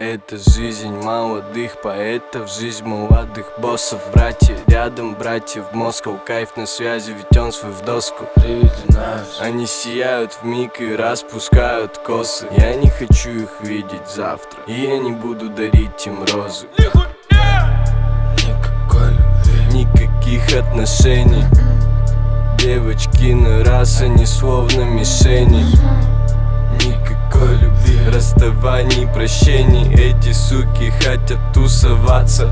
Это жизнь молодых поэтов, жизнь молодых боссов. Братья рядом, братья в Москву. Кайф на связи, ведь он свой в доску. Они сияют вмиг и распускают косы. Я не хочу их видеть завтра, и я не буду дарить им розы. Никакой любви, никаких отношений. Девочки на раз, они словно мишени. никакой любви, расставаний, прощений. Эти суки хотят тусоваться.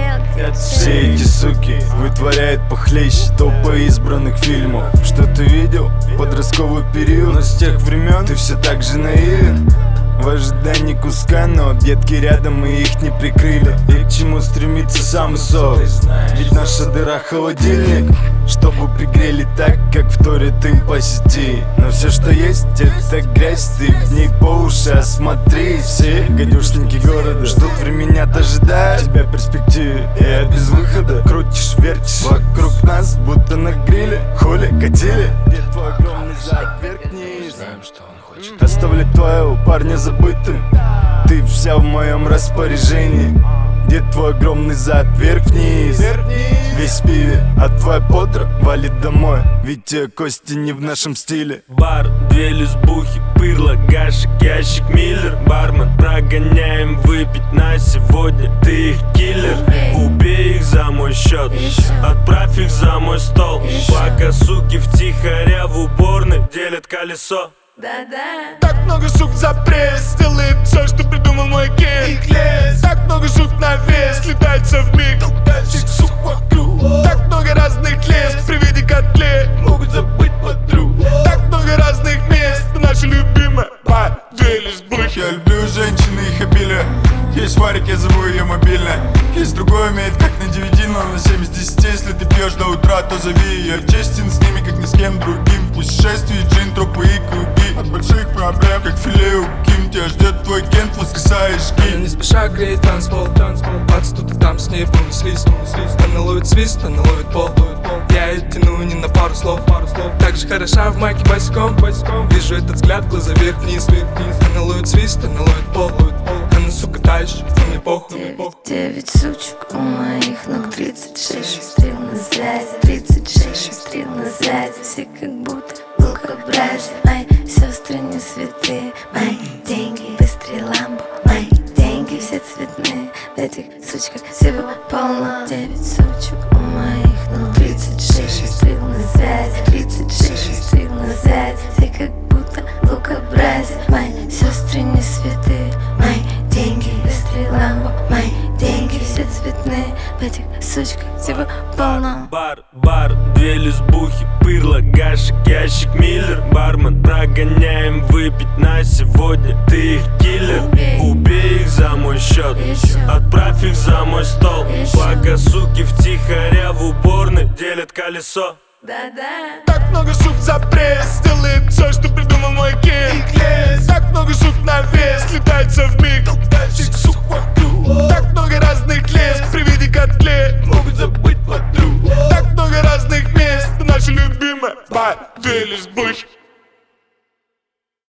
Все эти суки вытворяют похлеще топа избранных фильмов. Что ты видел? Подростковый период. Но с тех времен ты все так же наивен. В ожидании куска, но объедки рядом и их не прикрыли. И к чему стремится сам сов? Ведь наша дыра холодильник, чтобы пригрели так, как вторят им по сети. Но все, что есть, это грязь, ты в ней по уши осмотри. Все гадюшники города ждут времени, дожидают тебя в перспективе. И от без выхода крутишь, вертишь вокруг нас, будто на гриле. Хули, катили, где твой огромный зад, вверх-вниз. знаем, что он хочет. Оставлять твоего парня забытым, ты вся в моем распоряжении. Где твой огромный зад, вверх-вниз, весь в пиве, а твоя подра валит домой, ведь те кости не в нашем стиле. Бар, две лесбухи, пырло, гашек, ящик, миллер. Бармен, прогоняем выпить на сегодня. Ты их киллер, убей их за мой счет, отправь их за мой стол. Пока суки втихаря в уборной делят колесо. Так много сук за пресс, делает все, что придумал мой ген. Так много сук на вес, летается в миг, толкающих сук вокруг. Так много разных лес, при виде котлет могут забыть подруг. Так много разных мест, но наша любимая бар, две лесбухи. Я люблю женщин и их обилие. Есть варик, я зову ее мобильная. Есть другой умеет как на 9, но на 7 из 10. Если ты пьешь до утра, то зови. Я честен с ними, как ни с кем другим. В путешествии джин, тропы и круги. От больших проблем, как филе у Ким. Тебя ждет твой кент, воскресаешь Я не спеша греет танцпол. Бац, тут и там с ней пронеслись. Она ловит свист, она ловит пол. Я ее тяну не на пару слов. Так же хороша в майке босиком. Вижу этот взгляд, глаза вверх-вниз. Она ловит свист, она ловит пол. Она, сука, тащит, мне похуй. 9 сучек у моих ног, 36 стрел на связи, 36 стрел на связи. Все как будто лукобразие. Мои сестры не святые, мои деньги быстрее ламбо. Мои деньги все цветные, в этих сучках всего полно. 9 сучек у моих ног, 36 стрел на связи, 36 стрел на связи. Все как будто лукобразие. Мои сестры не святые, мои деньги быстрее ламбо. Мои деньги все цветные, в этих сучках всего полно. Бар, две лесбухи, пырло, гашек, ящик, миллер. Бармен, прогоняем выпить на сегодня. Ты их киллер, убей их за мой счет, отправь их за мой стол. Пока суки втихаря в уборной делят колесо. Так много сук за пресс, делает все, что придумал мой ген.